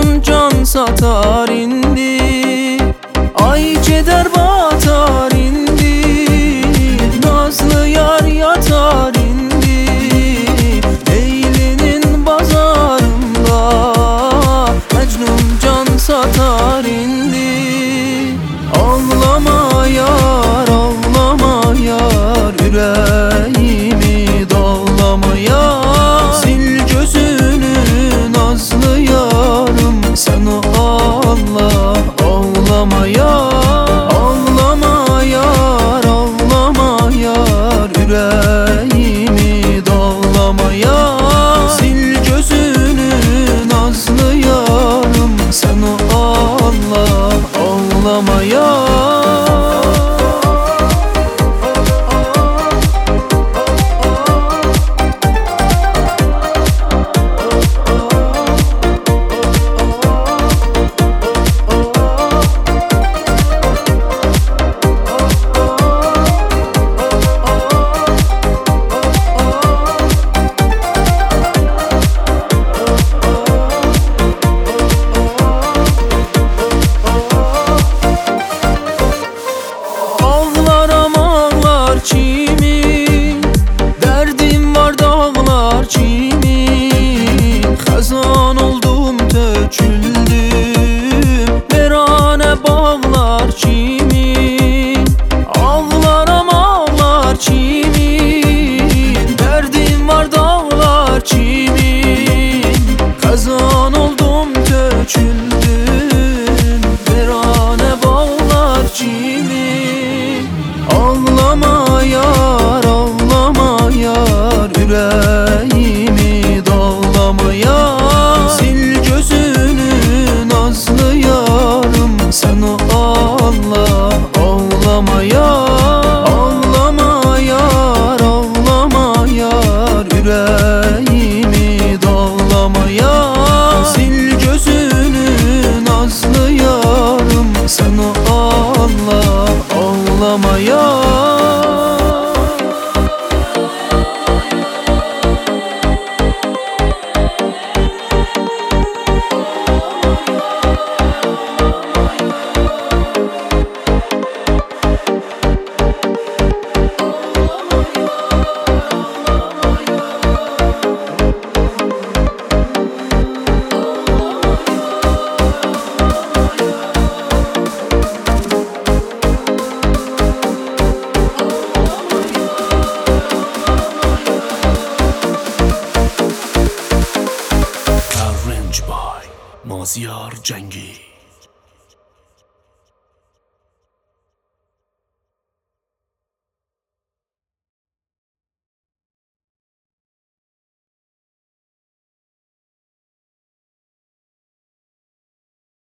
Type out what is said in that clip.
Mecnun can satar indi, ay keder batar indi, nazlı yar yatar indi, Leyli'nin bazarında Mecnun can satar indi. Ağlama yar, ağlama yar, yüreğimi dağlama yar. Sil gözünü nazlı yarım, sen Allah, ağlama yar. Ağlama yar, ağlama yar, yüreğimi dağlama yar. Sil gözünü nazlı yarım, sen Allah, ağlama yar. Derdim var dağlar çimin, hazan oldum töküldüm, verane bağlar çimin. Ağlarım ağlar çimin, derdim var dağlar çimin, hazan oldum töküldüm, verane bağlar çimin. Ağlama yar, ağlama yar, yüreğimi dağlama yar. Sil gözünü nazlı yarım, sen Allah, ağlama yar. Ağlama yar, ağlama yar, yüreğimi dağlama yar. Sil gözünü nazlı yarım, sen Allah, ağlama yar. Mazyar Cengi.